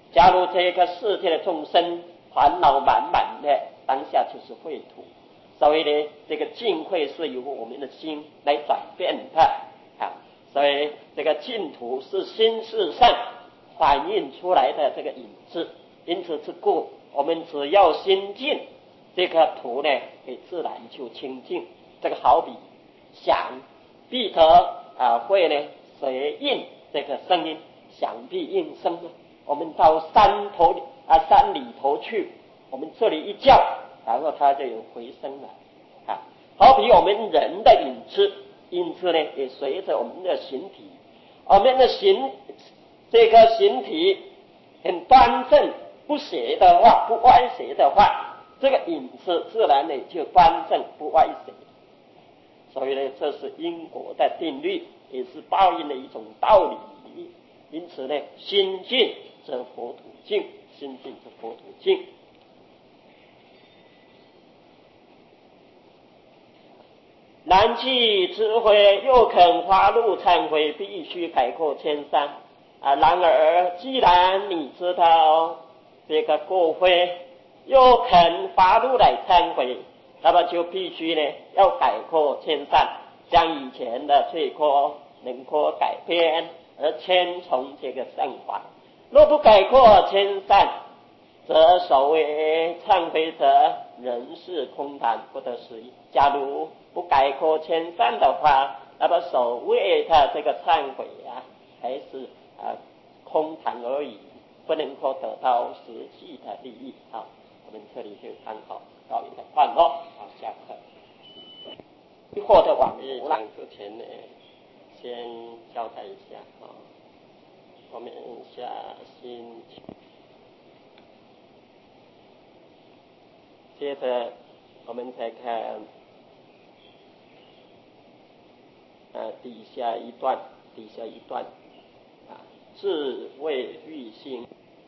假如这个世界的众生烦恼满满的，当下就是秽土。所以呢，这个净秽是由我们的心来转变的啊。所以这个净土是心事上反映出来的这个影子，因此之故，我们只要心净，这个土呢也自然就清净。这个好比响，必得会呢随应这个声音，响必应声。我们到山里头去，我们这里一叫，然后它就有回声了啊。好比我们人的影子呢也随着我们的形体，我们的这个形体很端正不斜的话，不歪斜的话，这个影子自然呢就端正不歪斜。所以呢，这是因果的定律，也是报应的一种道理。因此呢，心净则佛土净，心净则佛土净。难记智慧，又肯发怒忏悔，必须改过迁善然而，既然你知道这个过非，又肯发怒来忏悔，那么就必须呢要改过迁善，将以前的罪过能够改变，而迁从这个善法。若不改过迁善，则所谓忏悔者人是空谈，不得实意。假如不改过迁善的话，那么所谓的这个忏悔还是空谈而已，不能够得到实际的利益。好，我们这里就参考到一个段落。好，下课。或者往讲之前呢，先交代一下我们下星期，接着我们再看底下一段智慧欲心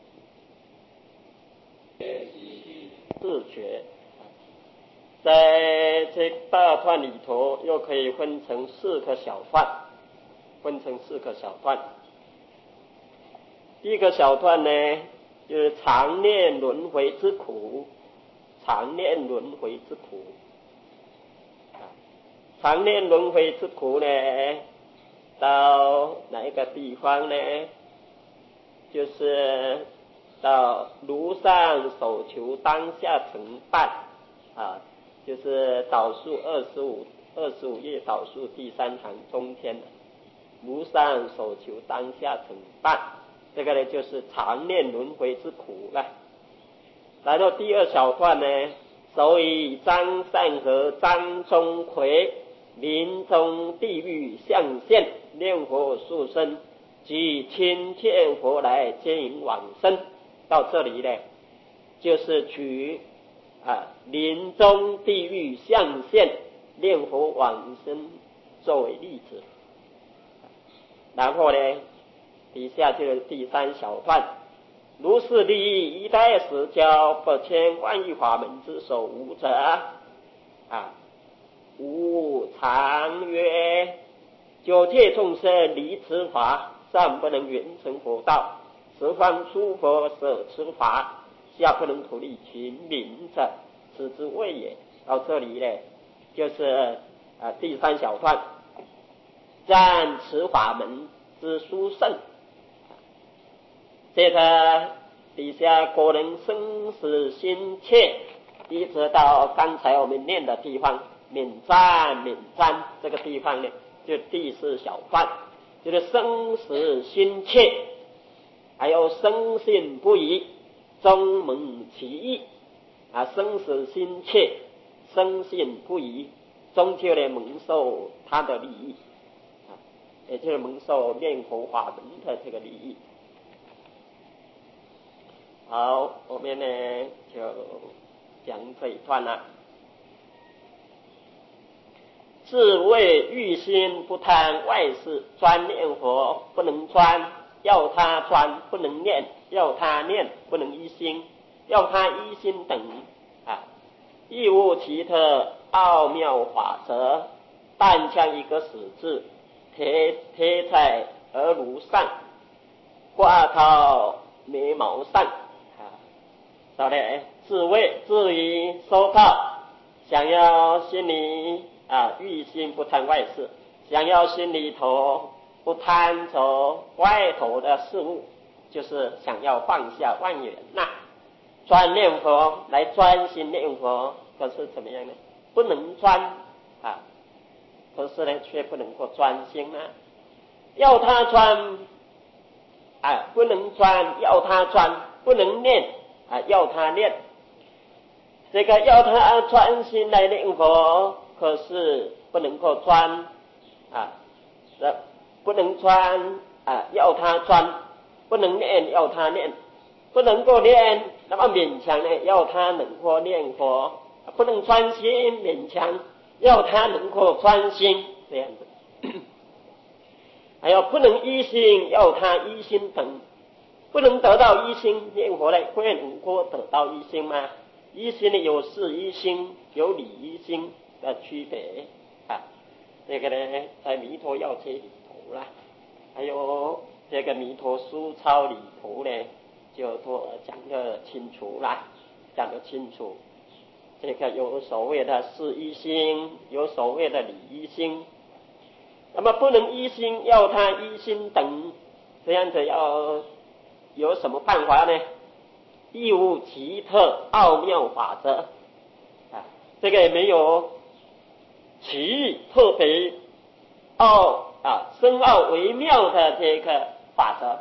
自觉，在这大段里头又可以分成四个小段。第一个小段呢，就是常念轮回之苦。常念轮回之苦呢，到哪一个地方呢？就是到如上所求当下成办就是导数25页导数第3行中间的如上所求当下成办，这个呢就是常念轮回之苦了。来到第二小段呢，所以张善和张钟馗临终地狱象现，念佛速生，即亲见佛来接引往生。到这里呢，就是举临终地狱象现念佛往生作为例子。然后呢，底下就是第3小段，如是利益，一代实教百千万亿法门之所无者无常曰，九界众生离此法，上不能圆成佛道，十方诸佛舍此法，下不能图利群民者，此之谓也。到这里呢，就是第3小段，赞此法门之殊胜。接着底下果能生死心切，一直到刚才我们念的地方免赞这个地方呢，就第4小段，就是生死心切，还有深信不疑，终蒙其意生死心切，深信不疑，终究呢蒙受他的利益也就是蒙受念佛法门的这个利益。好，我们呢就讲这一段了。自谓欲心不贪外事，专念佛不能专，要他专不能念，要他念不能一心，要他一心等亦无其特奥妙法则，但将一个死字贴在额颅上，挂到眉毛上所以呢，自慰至于收套，想要心里欲心不贪外事，想要心里头不贪着外头的事物，就是想要放下妄缘专念佛，来专心念佛，可是怎么样呢？不能专可是呢却不能够专心要他专不能专，要他专不能念要他念，这个要他专心来念佛，可是不能够专不能专要他专，不能念要他念，不能够念，那么勉强呢要他能够念佛，不能专心，勉强要他能够专心，这样子。还有不能一心，要他一心等，不能得到一心念佛来，会能够得到一心吗？一心呢有事一心，有理一心的区别这个呢在弥陀要解里头啦，还有这个弥陀书抄里头呢就都讲得清楚啦，讲得清楚。这个有所谓的事一心，有所谓的理一心，那么不能一心，要他一心等，这样子要有什么办法呢？亦无奇特奥妙法则这个也没有奇异特别深奥微妙的这个法则，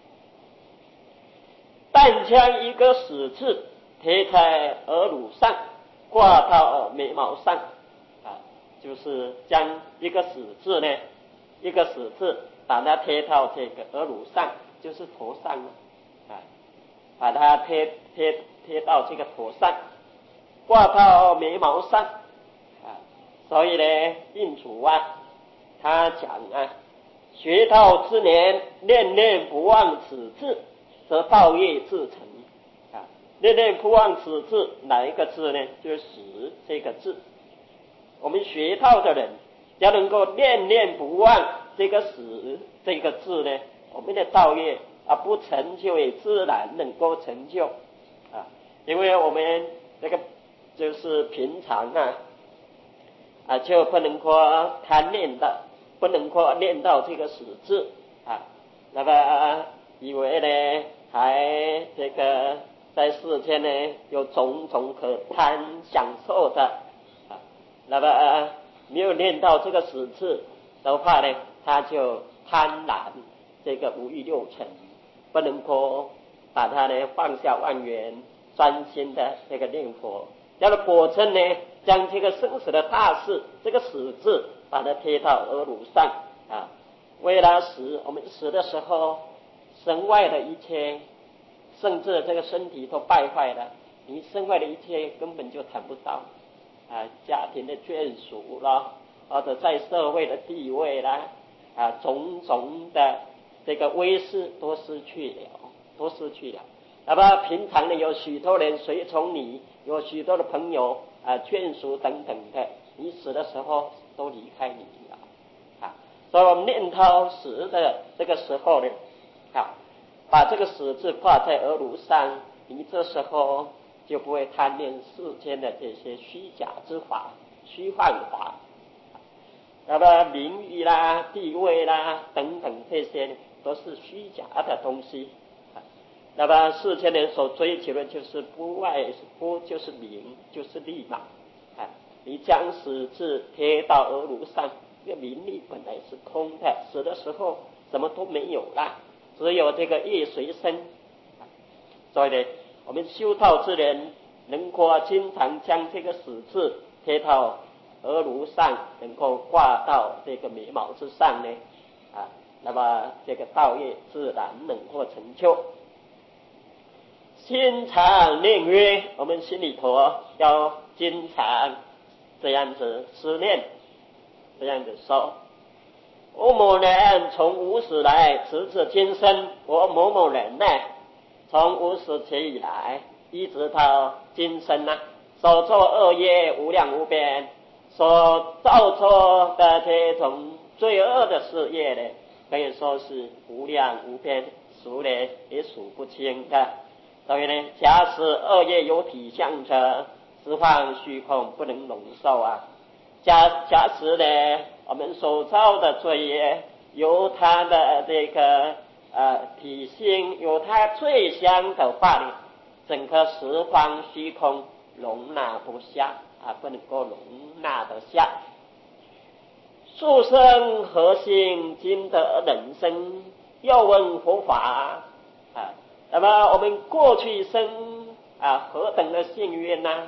但将一个死字贴在额乳上，挂到眉毛上就是将一个死字呢，一个死字把它贴到这个额乳上，就是头上把它贴到这个头上，挂到眉毛上所以呢印主他讲学道之年，念念不忘此字，则道业自成念念不忘此字，哪一个字呢？就是死这个字。我们学道的人要能够念念不忘这个死这个字呢，我们的道业不成就也自然能够成就因为我们这个就是平常就不能够贪念的，不能够念到这个死字那么以为呢还这个在世间呢有种种可贪享受的那么没有念到这个死字的话呢，他就贪婪这个五欲六尘，不能够把它呢放下万缘，专心的这个念佛。要果真呢将这个生死的大事，这个死字把它贴到额乳上为了死，我们死的时候身外的一切，甚至这个身体都败坏了，你身外的一切根本就谈不到家庭的眷属啦，或者在社会的地位啦种种的这个威势都失去了。那么平常呢有许多人随从你，有许多的朋友眷属等等的，你死的时候都离开你了所以我们念到死的这个时候呢把这个死字挂在额乳上，你这时候就不会贪恋世间的这些虚假之法、虚幻法那么名誉啦、地位啦等等，这些都是虚假的东西那么世间人所追求的就是不就是名，就是利嘛你将死字贴到额乳上，这个名利本来是空的，死的时候什么都没有了，只有这个业随身所以呢我们修道之人能够经常将这个死字贴到额乳上，能够挂到这个眉毛之上呢那么这个道业自然能够成就。心常念曰，我们心里头要经常这样子思念，这样子说我某人从无始来直至今生，我某某人呢从无始劫以来一直到今生所作恶业无量无边，所造作的这种罪恶的事业呢，可以说是无量无边， 数呢也数不清的。所以呢，假使恶业有体相者，十方虚空不能容受啊。假使呢，我们所造的罪业有它的这个体性，有它罪相的话呢，整个十方虚空容纳不下啊，不能够容纳得下。畜生何幸今得人生？要问佛法啊。那么我们过去生何等的幸运呢？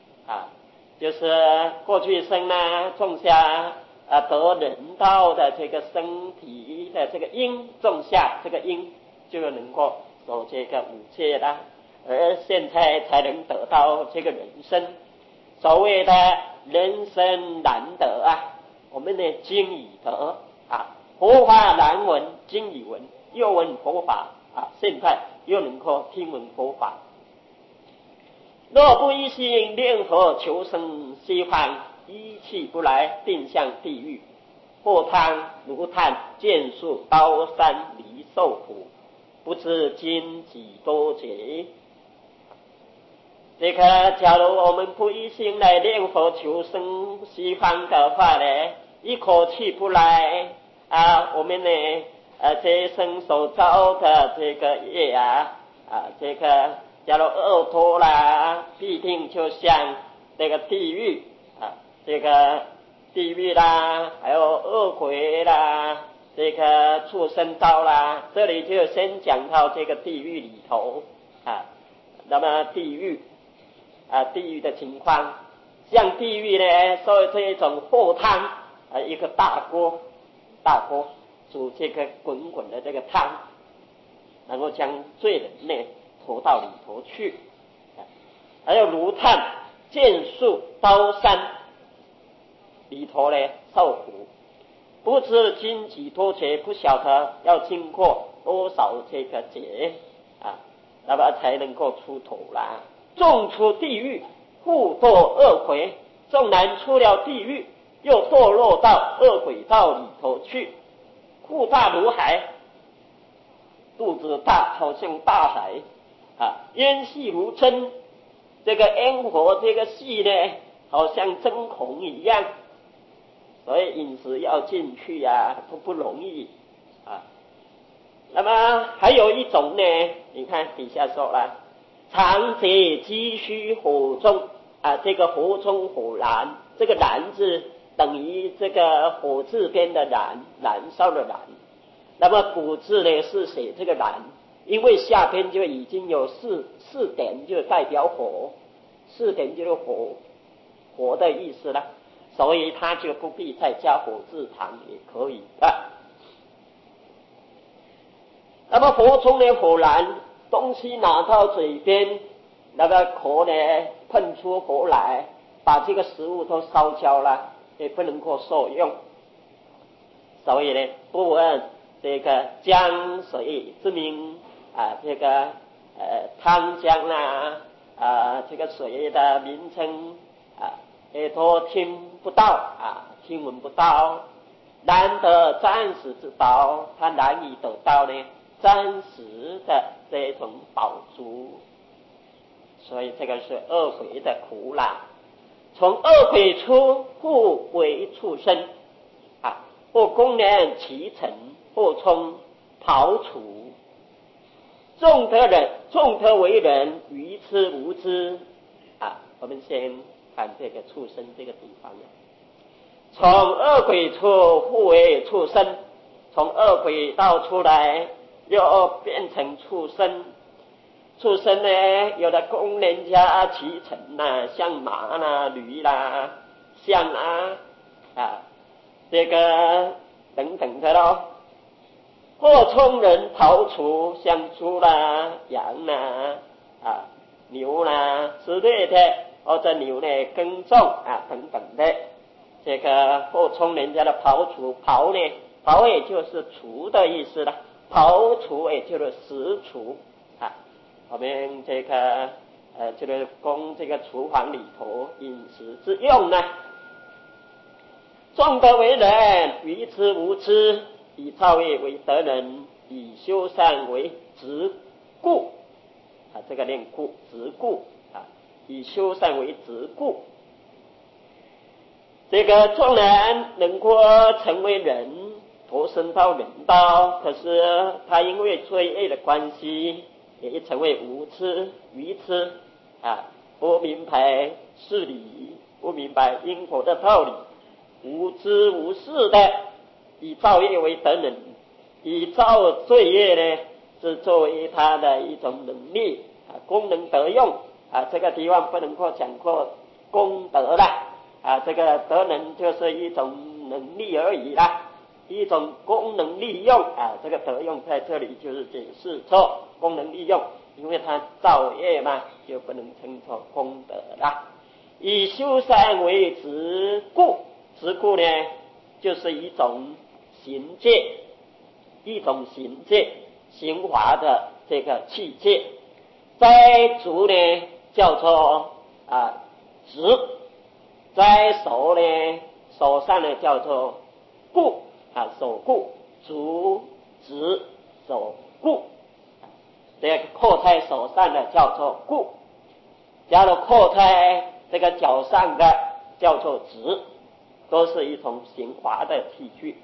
就是过去生呢种下得人道的这个身体的这个因，种下这个因就能够守这个五戒啦，而现在才能得到这个人生。所谓的人生难得啊，我们的经已得佛法难闻，经已闻，又闻佛法现在又能够听闻佛法。若不一心念佛求生西方，一气不来定向地狱，或汤如炭剑树刀山离受苦，不知经几多劫。这个假如我们不一心来念佛求生西方的话呢，一口气不来我们呢这一生所造的这个业这个假如恶多啦，必定就像这个地狱这个地狱啦，还有恶鬼啦，这个畜生道啦，这里就先讲到这个地狱里头那么地狱的情况，像地狱呢，所以这一种火汤一个大锅煮这个滚滚的这个汤，然后将罪人呢投到里头去，还有炉炭剑树刀山里头呢受苦，不知经几多劫，不晓得要经过多少这个劫那么才能够出头啦。纵出地狱，复堕恶鬼，纵然出了地狱，又堕落到恶鬼道里头去，腹大如海，肚子大好像大海烟细如针，这个烟火这个细呢好像针孔一样，所以饮食要进去都不容易那么还有一种呢，你看底下说了，常结积虚火中这个火中火燃，这个燃字等于这个火字边的燃烧的燃，那么古字呢是写这个燃，因为下边就已经有四点，就代表火，四点就是火的意思了，所以他就不必再加火字旁也可以那么火中的火燃，东西拿到嘴边，那个口呢喷出火来，把这个食物都烧焦了，也不能够受用。所以呢，不问这个江水之名这个汤江这个水的名称也都听不到听闻不到，难得暂时之宝，它难以得到呢暂时的这种饱足，所以这个是恶鬼的苦啦。从恶鬼出，复为畜生或公然其尘，或充刨除。众得为人，愚痴无知我们先看这个畜生这个地方从恶鬼出，复为畜生，从恶鬼道出来又变成畜生。畜生呢，有的供人家骑乘像马驴象这个等等的咯，或充人刨除，像猪羊牛之类的，或者牛呢耕种等等的，这个或充人家的刨除，刨呢刨也就是除的意思了，刨除也就是食除我们这个就是供这个厨房里头饮食之用呢。众得为人，愚痴无知，以造业为得人，以修善为执故啊，这个念故执故啊，以修善为执故。这个纵然能够成为人，投身到人道，可是他因为罪业的关系，也成为无知愚痴啊，不明白事理，不明白因果的道理，无知无识的以造业为德能，以造罪业呢是作为他的一种能力啊，功能德用啊，这个地方不能够讲过功德啦啊，这个德能就是一种能力而已啦，一种功能利用啊，这个德用在这里就是解释错功能利用，因为他造业嘛，就不能称作功德啦。以修善为执故，执故呢就是一种行戒，一种行戒行华的这个器戒。在足呢叫做执，在手呢手上呢叫做故啊，手故，足执手故，这个扣在手上的叫做故，假如扣在这个脚上的叫做执，都是一种行华的器具。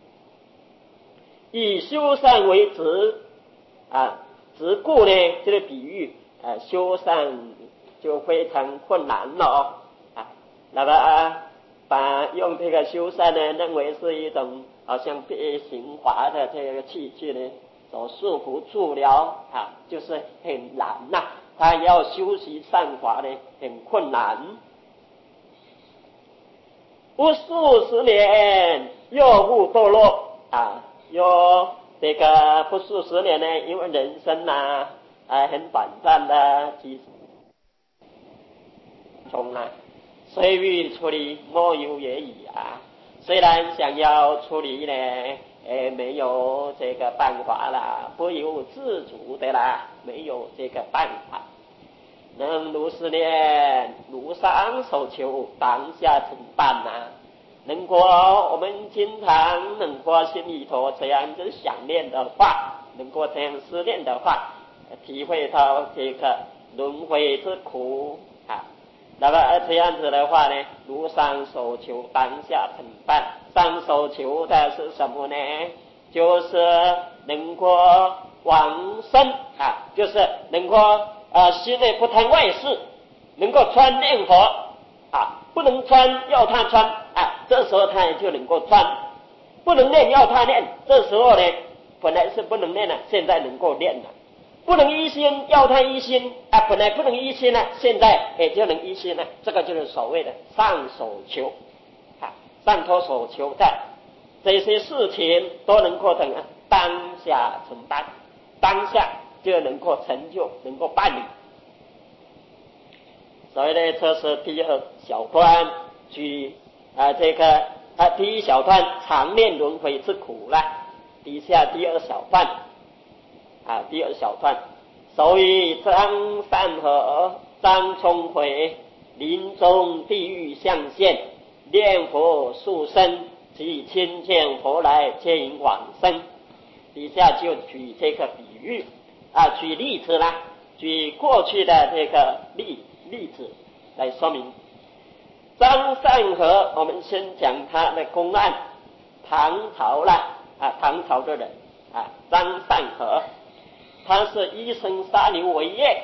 以修善为执啊，执故呢这个比喻修善就非常困难了啊，那么把用这个修善呢认为是一种好像被行华的这个器具呢所束缚住了啊，就是很难呐，他要修习善法呢很困难。不数十年又复堕落啊，又这个不数十年呢，因为人生啊很短暂的几中啊，随欲出离莫有也已啊。虽然想要出离呢，没有这个办法啦，不由自主的啦，没有这个办法。能如是念，如上所求，当下成办啊。能够我们经常能够心里头这样子想念的话，能够这样思念的话，体会到这个轮回之苦啊。那么这样子的话呢，如上所求，当下成办。上所求的是什么呢？就是能够往生啊，就是能够心内不贪外事，能够穿念佛啊，不能穿要他穿啊，这时候他也就能够穿；不能念要他念，这时候呢本来是不能念了，现在能够念了；不能依心要他依心啊，本来不能依心了，现在也就能依心了。这个就是所谓的上所求啊，上头所求的这些事情都能够等当下承担，当下就能够成就，能够办理。所以呢，这是第二小段举这个第一小段常念轮回之苦了，底下第二小段第二小段，所以张善和张聪回临终地狱象现，念佛速生，即亲见佛来接引往生。底下就举这个比喻举例子啦，举过去的这个例子来说明。张善和，我们先讲他的公案，唐朝啦唐朝的人张善和，他是医生杀牛为业，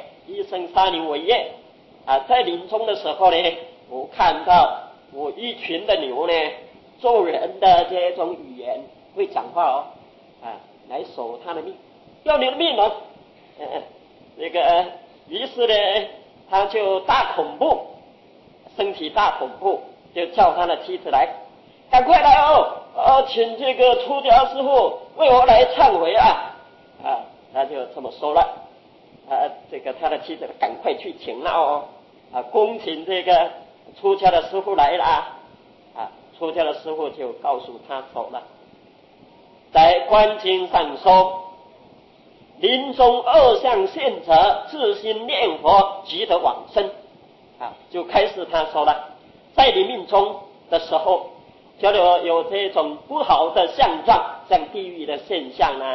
在临终的时候呢，我看到我一群的牛呢，做人的这种语言会讲话来守他的命，要你的命哦，这个于是呢，他就大恐怖，身体大恐怖，就叫他的妻子来，赶快来请这个出家师父为我来忏悔他就这么说了这个他的妻子赶快去请了恭请这个出家的师父来了出家的师父就告诉他说了，在观经上说，临终二相现者，自心念佛即得往生就开始他说了，在你命中的时候，假如有这种不好的相状，像地狱的现象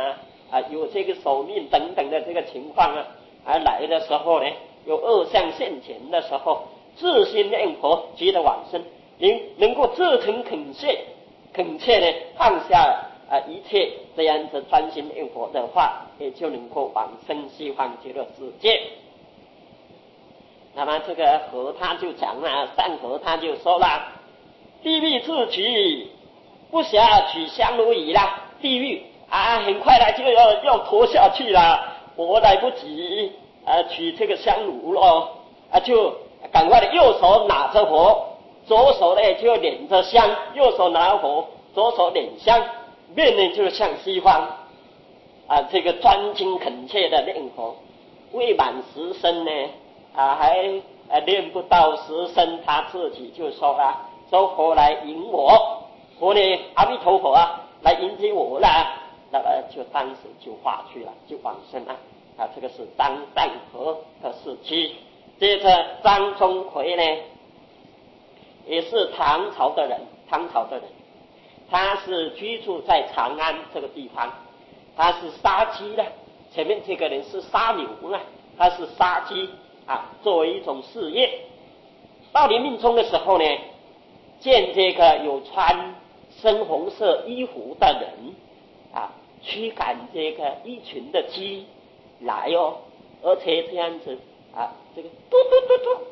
有这个寿命等等的这个情况而来的时候呢，有恶相现前的时候，自心念佛即得往生，能够自诚恳切的放下一切，这样子专心念佛的话，也就能够往生西方极乐世界。那么这个和他就讲了，善和他就说了，地狱自取，不暇取香炉矣啦。地狱很快的就要拖下去了，我来不及取这个香炉咯，就赶快的右手拿着火，左手呢就捻着香，右手拿火，左手捻香，面呢就向西方这个专心恳切的念佛。未满10声呢还练不到10声，他自己就说了，说佛来迎我，佛呢阿弥陀佛来迎接我了，那么就当时就化去了，就往生了这个是张善和的时期。接着张宗奎呢也是唐朝的人，他是居住在长安这个地方，他是杀鸡的，前面这个人是杀牛呢，他是杀鸡作为一种事业。到临命终的时候呢，见这个有穿深红色衣服的人驱赶这个一群的鸡来而且这样子这个嘟嘟嘟嘟，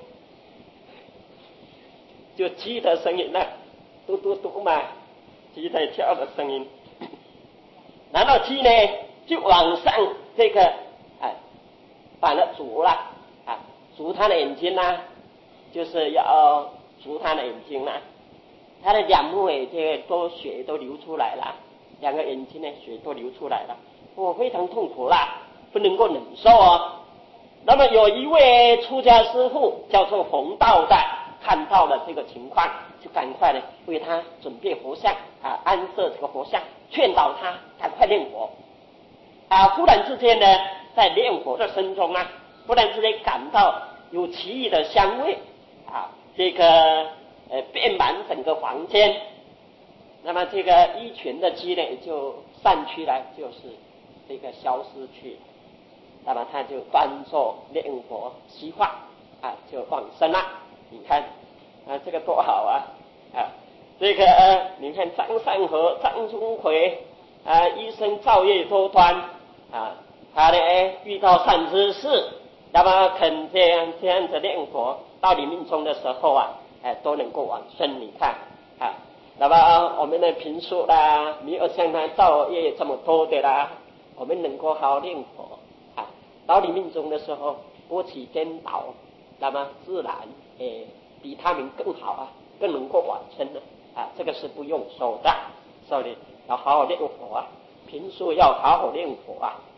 就鸡的声音嘟嘟嘟嘛，鸡在跳的声音。然后鸡呢就往上这个把它啄了啄他的眼睛就是要啄他的眼睛他的两目这个血都流出来了，两个眼睛呢血都流出来了，非常痛苦不能够忍受那么有一位出家师父叫做弘道的，看到了这个情况，就赶快呢为他准备佛像安设这个佛像，劝导他赶快念佛忽然之间呢，在念佛的声中忽然之间感到有奇异的香味这个遍满整个房间。那么这个一群的鸡呢就散去了，就是这个消失去。那么他就端坐念佛西化就往生了。你看这个多好这个你看张善和、张宗奎一生造业多端他呢遇到善知识，那么肯这样子念佛，到临命终的时候都能够往生。你看那么我们的评述没有像他造业这么多的我们能够好好念佛到临命终的时候波起颠倒，那么自然比他们更好更能够往生这个是不用说的。所以要好好念佛评述要好好念佛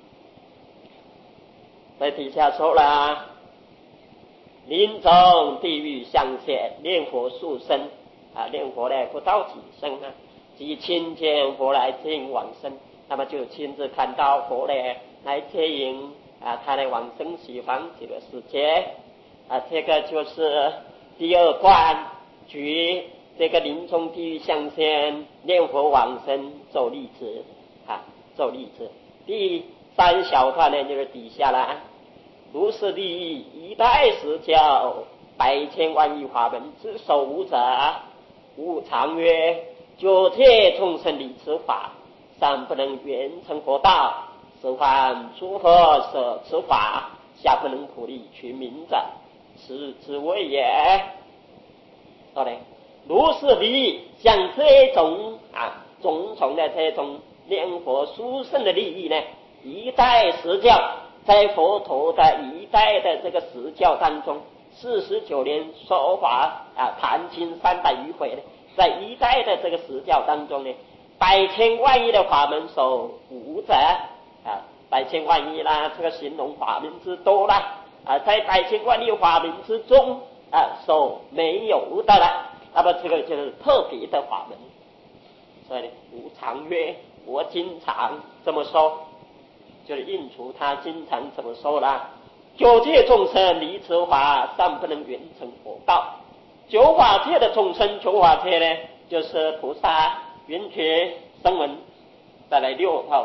在底下说了，临终地狱相现，念佛数生念佛呢不到几声即亲见佛来接引往生，那么就亲自看到佛呢来接引他的往生西方极乐世界这个就是第2段举这个临终地狱相现念佛往生做例子做例子。第3小段呢就是底下了，如是地狱一代时教百千万亿法门之首无者，无常曰九界众生理此法，上不能圆成佛道，是唤诸佛舍此法，下不能普利群民者，是之谓也。说的如是地狱，像这种种种的这种念佛殊胜的利益呢，一代时教，在佛陀的一代的这个时教当中，49年说法谈经300余回呢，在一代的这个时教当中呢，百千万亿的法门所无者百千万亿这个形容法门之多在百千万亿法门之中所没有的那么这个就是特别的法门。所以无常曰，我经常这么说，就是印出他经常怎么说九界众生离此法，尚不能圆成佛道。九法界的众生，九法界呢就是菩萨、圆觉、声闻，再来6道的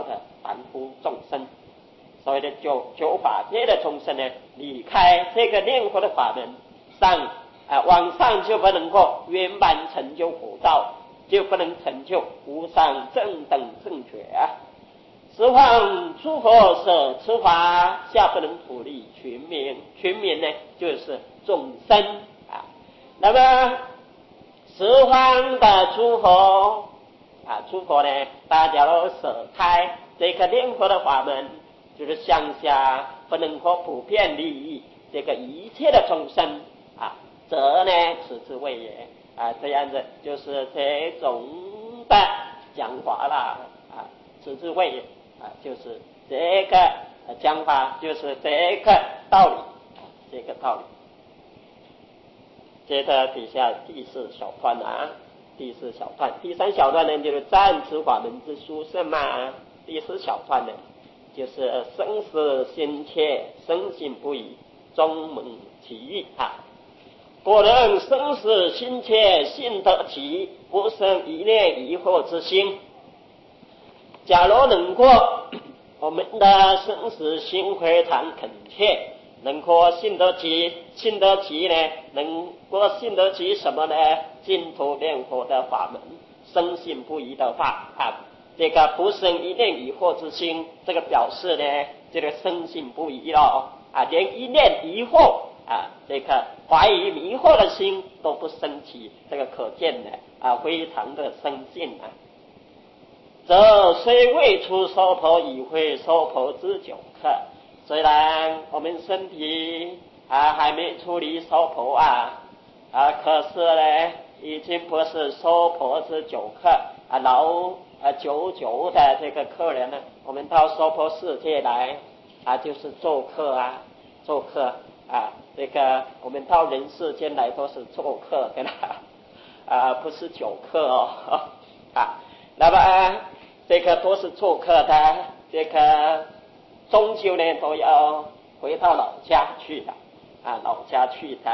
凡夫众生。所谓的九法界的众生呢，离开这个念佛的法门往上就不能够圆满成就佛道，就不能成就无上正等正觉十方诸佛所持法，下不能普利群民。群民呢，就是众生那么十方的诸佛诸佛呢，大家都舍开这个念佛的法门，就是向下不能够普遍利益这个一切的众生则呢，此之谓也这样子就是这种的讲法啦此之谓也就是这个讲法，就是这个道理这个道理。接着底下第四小段第四小段，第三小段呢就是赞持法门之殊胜第四小段呢就是生死心切，深信不疑，中蒙其意果能生死心切，信得其，不生一念疑惑之心。假如能够我们的生死心非常恳切，能够信得其呢，能够信得其什么呢？净土念佛的法门，深信不疑的话这个不生一念疑惑之心，这个表示呢，这个深信不疑了连一念疑惑这个怀疑迷惑的心都不升起，这个可见的非常的深信则虽未出娑婆，已会娑婆之久客。虽然我们身体还没出离娑婆可是呢，已经不是娑婆之久客久久的这个客人了。我们到娑婆世界来就是做客做客这个我们到人世间来都是做客的不是久客那么这个都是做客的，这个终究呢都要回到老家去的老家去的。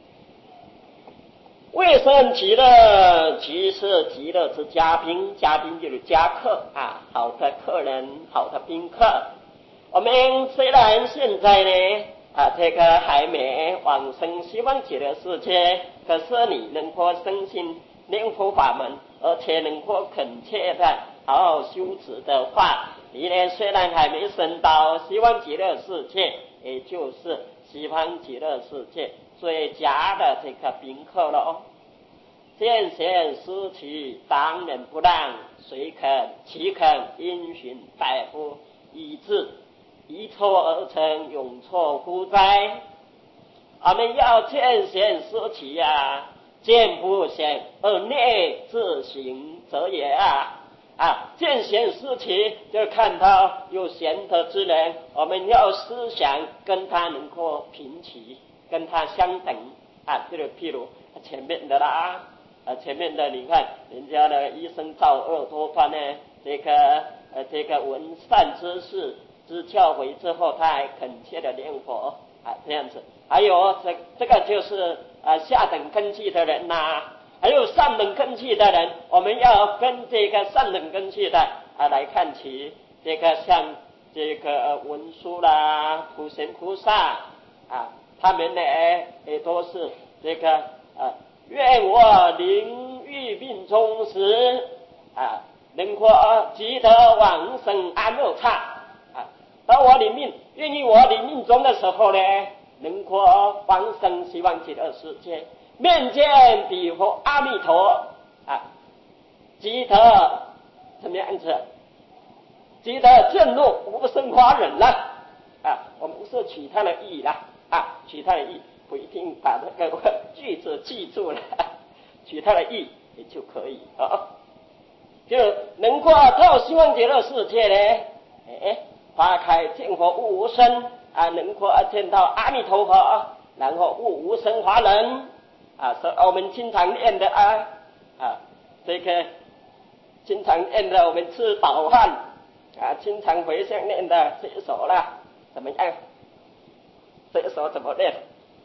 未生极乐，即是极乐之嘉宾，嘉宾就是嘉客好的客人，好的宾客。我们虽然现在呢这个还没往生西方极乐世界，可是你能够深信念佛法门，而且能够恳切的好好修持的话，你呢虽然还没升到西方极乐世界，也就是西方极乐世界最佳的这个宾客了见贤思齐，当仁不让，岂肯因循百夫以至一错而成，永错乎哉？我们要见贤思齐见不贤而内自省者也见贤思齐就看到有贤德之人，我们要思想跟他能够平齐，跟他相等就是譬如前面的前面的你看人家的医生赵二多端呢，这个闻善知识之教诲之后，他还恳切的念佛这样子。还有这个就是下等根器的人还有上等根器的人，我们要跟这个上等根器的来看齐。这个像这个文殊啦、普贤菩萨他们呢也都是这个愿我临欲命终时能够即得往生安乐刹当我愿意我临命终的时候呢，能够往生西方极乐世界，面见彼佛阿弥陀即得怎么样子？即得证入无生法忍了我们是取他的意取他的意，不一定把这个句子记住了，取他的意也就可以就能够到西方极乐世界呢花开见佛悟无生能够见到阿弥陀佛，然后悟无生法忍所以我们经常念的这个经常念的我们吃饱饭经常回向念的这一首啦，怎么样？这一首怎么念？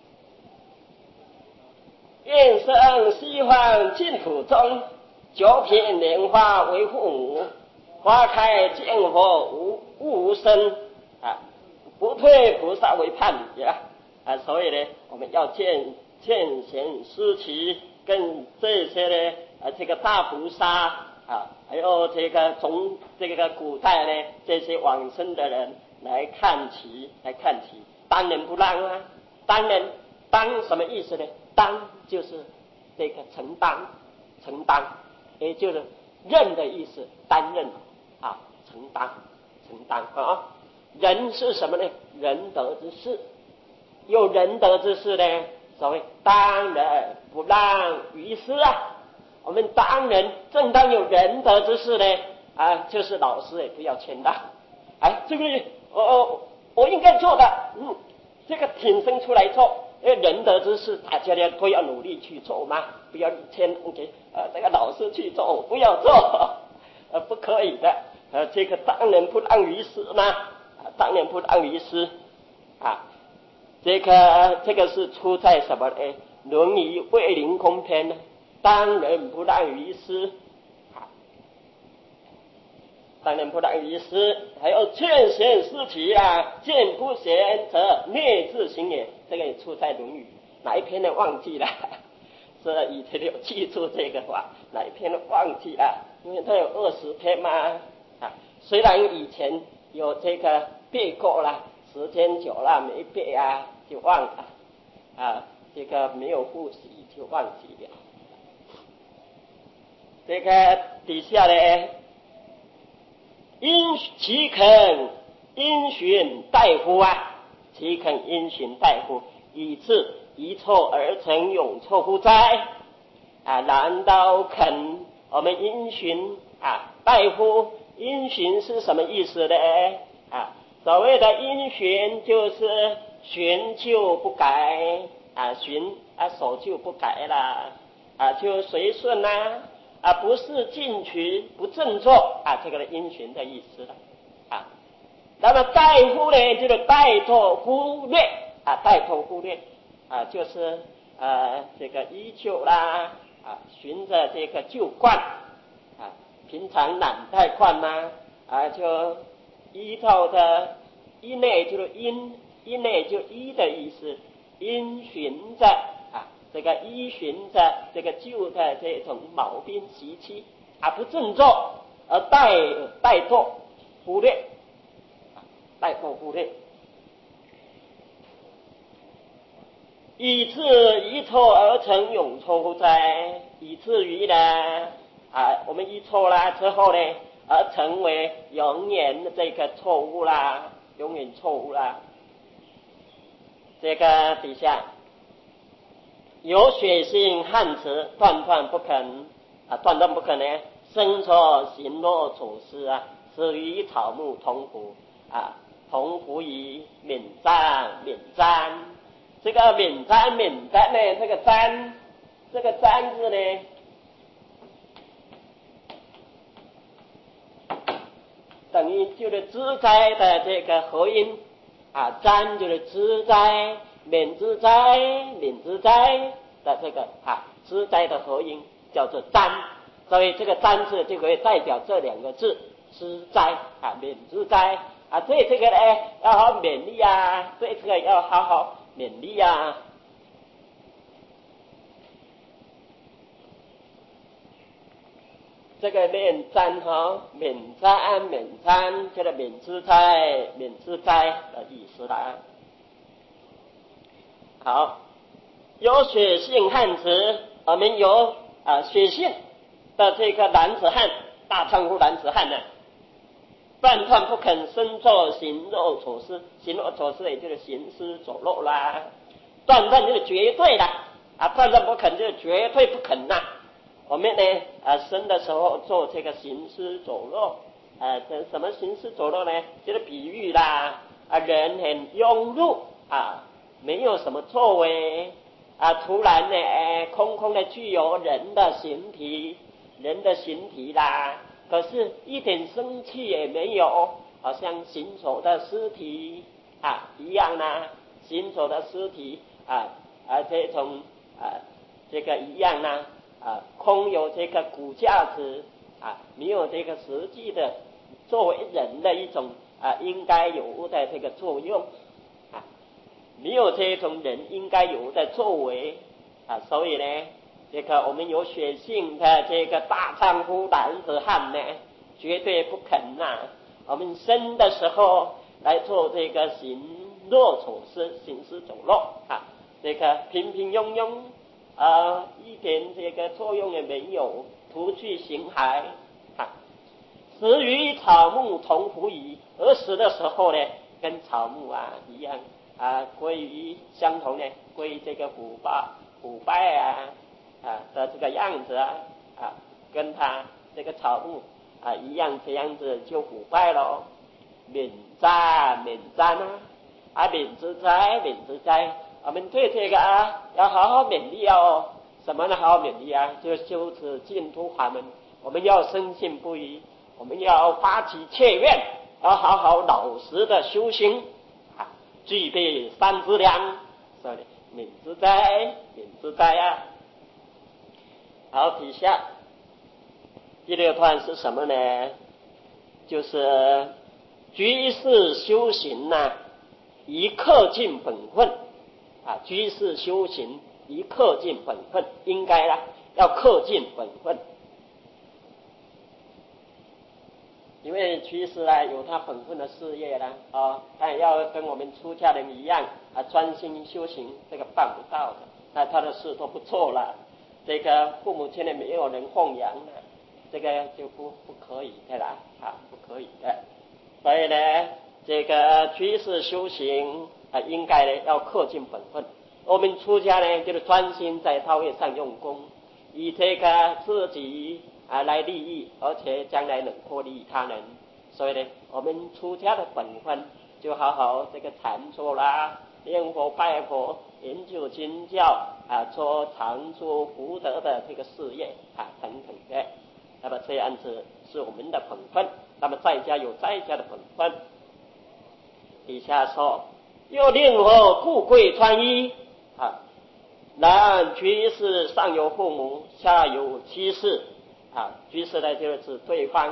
愿生西方净土中，九品莲花为父母，花开见佛无物生啊，不退菩萨为叛呀啊，所以呢，我们要见贤思齐，跟这些呢这个大菩萨啊，还有这个古代呢这些往生的人来看齐，当仁不让啊，当什么意思呢？当就是这个承担，也就是任的意思，担任啊，承担啊。仁是什么呢？仁德之士，有仁德之士呢，所谓当仁不让于师啊。我们当人正当有仁德之士呢啊，就是老师也不要谦让，哎，这个我应该做的，这个挺身出来做。因为仁德之士，大家呢都要努力去做嘛，不要谦给这个老师去做，不要做，不可以的。这个当仁不让于师嘛，当仁不让于师啊。这个是出在什么呢？《论语·卫灵公篇》呢？当仁不让于师，当仁不让于师，还有劝贤思齐啊，见不贤则灭之行也。这个也出在《论语》，哪一篇呢？忘记了。是以前有记住这个话，哪一篇忘记了？因为它有20篇嘛啊。虽然以前有这个背过了，时间久了没背啊，就忘了啊。这个没有复习就忘记了。这个底下呢，岂肯因循待乎啊？岂肯因循待乎？以致一错而成永错乎哉？啊，难道肯我们因循啊待乎？因循是什么意思呢？啊，所谓的因循就是循旧不改啊，守旧不改啦啊，就随顺啦啊，不是进取不振作啊，这个的因循的意思了啊。那么待忽呢，就是待托忽略啊，待托忽略啊，就是这个依旧啦啊，循着这个旧惯啊，平常懒怠惯嘛啊，就依照的依内就是依内就依的意思，因循着啊，这个依循着这个旧的这种毛病习气啊，不振作而怠惰忽略。怠惰忽略，以致一错而成永错乎哉？以至于呢啊，我们一错啦之后呢，而成为永远的这个错误啦，永远错误啦。这个底下有血性汉词，断不肯啊，断不肯呢，生错行若处事啊，死于草木同腐啊。同乎于免瞻，这个免瞻呢，这个瞻字呢，等于就是知灾的这个合音啊，瞻就是知灾，免之灾的这个知灾的合音叫做瞻，所以这个瞻字就可以代表这2个字，知灾啊，免之灾。啊，对这个呢要好好勉励啊，对这个要好好勉励啊。这个免瞻免瞻，这个免之灾的意思啦。好，有血性汉词，我们有血性的这个男子汉，大丈夫男子汉呢。断不肯生作行肉处事，行肉处事也就是行尸走肉啦。断就是绝对的啊，断不肯就是绝对不肯呐。我们呢生的时候做这个行尸走肉这什么行尸走肉呢？就是比喻啦啊，人很庸碌啊，没有什么作为啊，突然呢空的具有人的形体啦。可是一点生气也没有，好像行走的尸体一样啦，行走的尸体这种这个一样啦空有这个骨架子没有这个实际的作为人的一种应该有的这个作用没有这种人应该有的作为所以呢，这个我们有血性的这个大丈夫男子汉呢，绝对不肯我们生的时候来做这个行弱处事、行尸走肉这个平平庸庸一点这个作用也没有，徒具形骸死与草木同腐矣。而死的时候呢，跟草木一样归于相同呢，归于这个腐败的这个样子跟它这个草木一样，这样子就腐败咯。免灾免之灾，我们对这个要好好勉励什么呢？好好勉励就修持净土法门，我们要深信不疑，我们要发起切愿，要好好老实的修行具备三资粮，所以免之灾好，底下第六段是什么呢？就是居士修行以克尽本分居士修行以克尽本分，应该要克尽本分，因为居士有他本分的事业他也要跟我们出家人一样专心修行，这个办不到的，那他的事都不错了，这个父母亲也没有人供养这个就不可以的啦不可以的。所以呢，这个居士修行应该呢要恪尽本分。我们出家呢，就是专心在道业上用功，以这个自己来利益，而且将来能够利益他人。所以呢，我们出家的本分就好好这个禅坐啦、念佛拜佛、研究经教做常住福德的这个事业等等的。那么这样子是我们的本分。那么在家有在家的本分。底下说，又令我富贵穿衣然居士上有父母，下有妻室居士呢就是指对方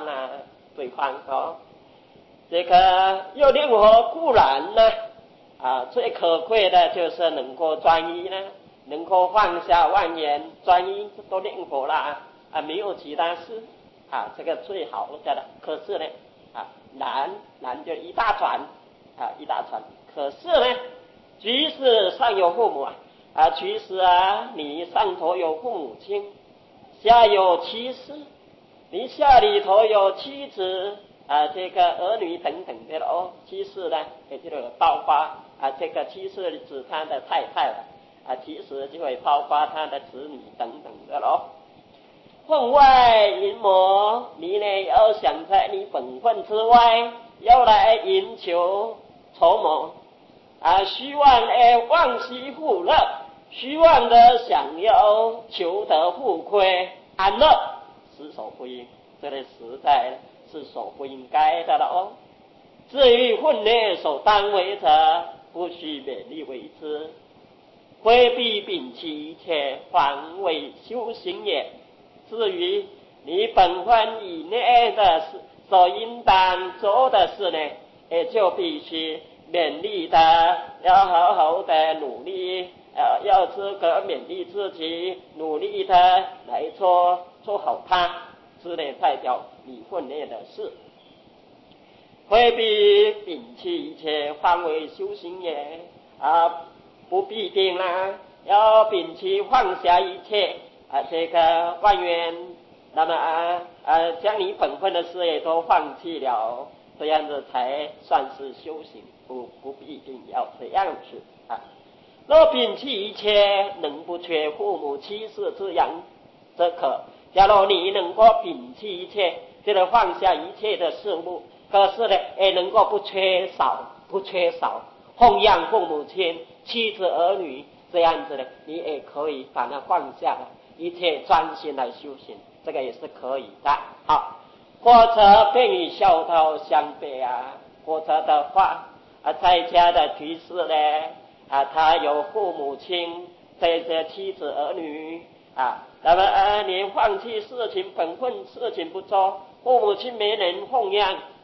这个又令我固然呢最可贵的就是能够专一呢，能够放下妄言，专一都念佛啦没有其他事这个最好的了。可是呢难就一大船可是呢，居士上有父母居士你上头有父母亲，下有妻室，你下里头有妻子这个儿女等等的妻室呢也就是包括这个妻室指他的太太了其实就会包括他的子女等等的分外淫魔，你呢要想在你本分之外，要来引求筹谋虚妄妄惜富乐，虚妄的想要求得富贵安乐，实属不应，这里实在是所不应该的了至于分内所当为者，不须勉力为之，规避摒弃一切，方为修行也。至于你本分以内的事，所应当做的事呢，也就必须勉励的，要好好的努力要自个勉励自己，努力的来做好它，之内代表你分内的事。规避摒弃一切，方为修行也不必定要摒弃放下一切这个万缘，那么将你本分的事业都放弃了，这样子才算是修行，不必定要这样子若摒弃一切，能不缺父母妻室之养则可。假如你能够摒弃一切，这个放下一切的事物，可是呢也能够不缺少奉养父母亲、妻子儿女，这样子呢你也可以把它放下了，一切专心来修行，这个也是可以的好，或者便与孝道相悖或者的话在家的居士呢他有父母亲，这些妻子儿女那么你放弃事情本分，事情不做，父母亲没人奉养，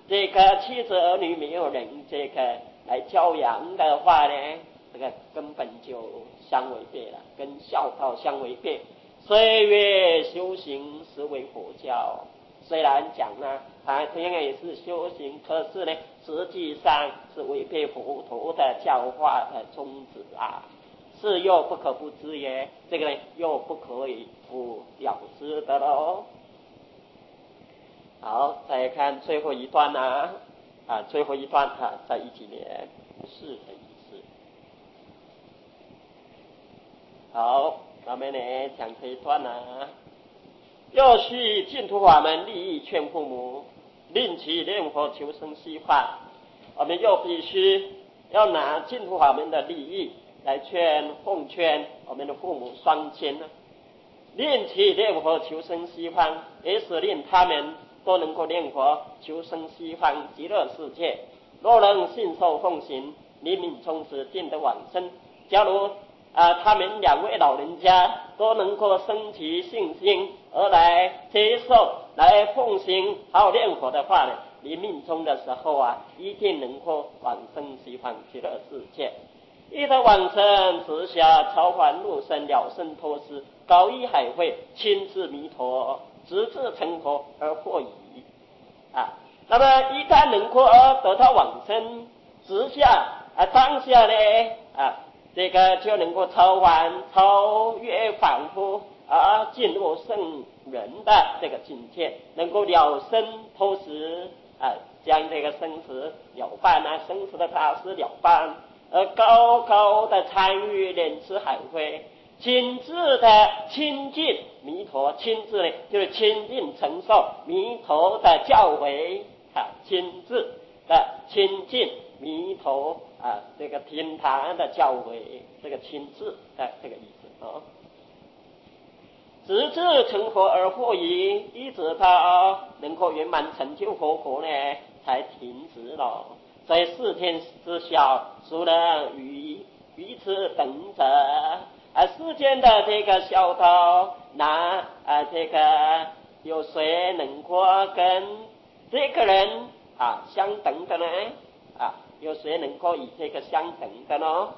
这个妻子儿女没有人这个来教养的话呢，这个根本就相违背了，跟孝道相违背。岁月修行实为佛教，虽然讲呢，它同样也是修行，可是呢，实际上是违背佛陀的教化的宗旨啊，是又不可不知也，这个呢又不可以不了之的喽。好，再看最后一段最后一段在一几年是的意思。好，咱们呢讲这一段要须净土法门利益劝父母，令其念佛求生西方。我们又必须要拿净土法门的利益来奉劝我们的父母双亲令其念佛求生西方，也是令他们都能够念佛求生西方极乐世界。若能信受奉行，临命终时定得往生。假如他们两位老人家都能够升起信心而来接受来奉行好好念佛的话呢，临命终的时候一定能够往生西方极乐世界。一得往生，直下超凡入圣，了生脱失，高一海会，亲自弥陀，直至成佛而获矣。那么一旦能够得到往生，直下当下呢这个就能够超越凡夫进入圣人的这个境界，能够了生脱失将这个生死了办生死的大事了办，而高高的参与莲池海会，亲自的亲近弥陀，亲自呢就是亲近承受弥陀的教诲亲自的亲近弥陀这个天堂的教诲，这个亲自的这个意思直至成佛而获矣，一直到能够圆满成就佛果呢才停止了。所以世间之小，孰能与此等者世间的这个孝道，这个有谁能够跟这个人相等的呢有谁能够与这个相等的呢？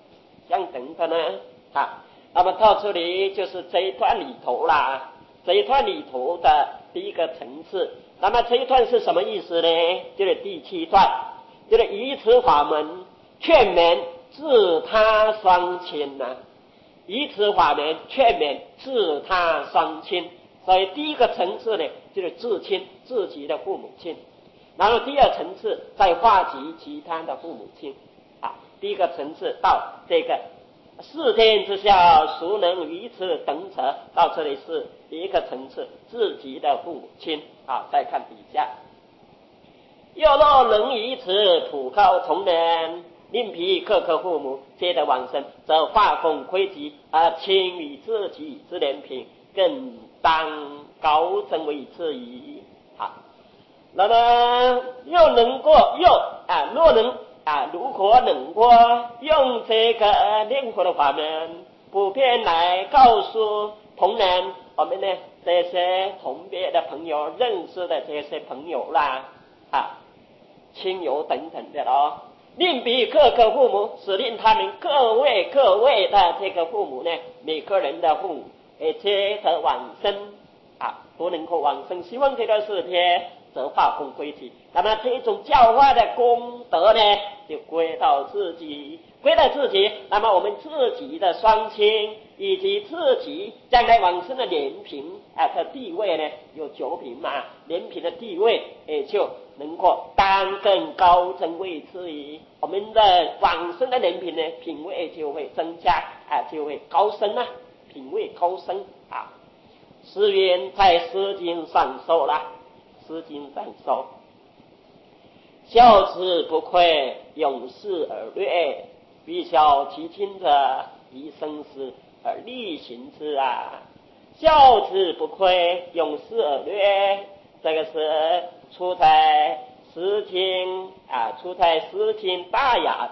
那么到这里就是这一段里头啦，这一段里头的第一个层次。那么这一段是什么意思呢？就是第7段，就是以此法门劝勉自他双亲以此法门劝勉自他双亲。所以第一个层次呢，就是至亲，自己的父母亲。然后第二层次再化及其他的父母亲第一个层次到这个世天之下，孰能与此等者，到这里是第一个层次，自己的父母亲再看底下，又若能以此普告从人，令彼各个父母皆得往生，则化风窥集亲与自己之莲品，更当高增为次矣。那么又能够若能如果能够用这个念佛的法门，普遍来告诉同仁，我们呢这些同别的朋友，认识的这些朋友啦亲友等等的令彼各个父母，使令他们各位的这个父母呢，每个人的父母皆得往生都能够往生西方极乐世界，则化风归集。那么这种教化的功德呢，就归到自己。那么我们自己的双亲以及自己将来往生的莲品的地位呢，有9品莲品的地位也就能够当更高增位次矣。我们的往生的莲品呢，品位就会增加就会高升品位高升是缘在诗经上说了，诗经上说，孝子不愧，永世而略，必孝其亲者，以生死而力行之孝子不愧，永世而略，这个是出在诗经诗经大雅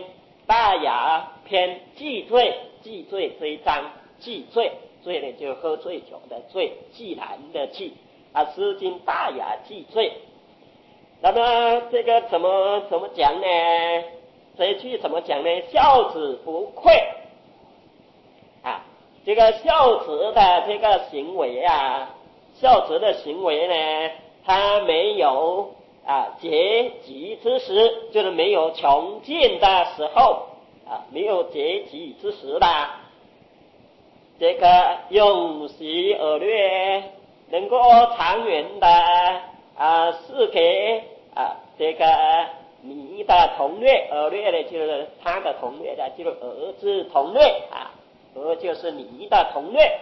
篇忌罪这一章，忌罪呢就是喝醉酒的醉，忌兰的忌诗经大雅忌罪。 那么这个怎么讲呢？这一句怎么讲呢？孝子不愧啊，这个孝子的这个行为啊，孝子的行为呢，他没有阶级之时，就是没有穷尽的时候没有阶级之时啦。这个用习而略，能够长远的是给这个你的同类，而略呢就是他的同类的，就是儿子同类儿就是你的同类，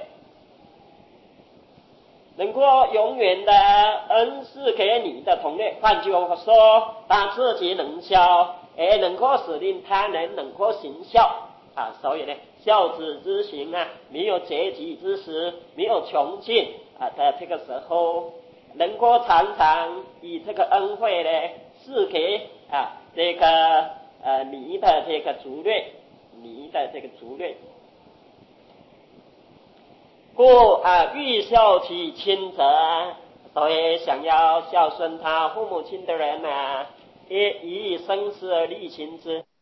能够永远的恩赐给你的同类。换句话说，他自己能孝，也能够使令他人能够行孝所以呢，孝子之行没有阶级之时，没有穷尽的这个时候，能够常常以这个恩惠呢赐给这个你的这个族类，你的这个族类。故欲孝其亲者，所以想要孝顺他父母亲的人也以生死而力行之。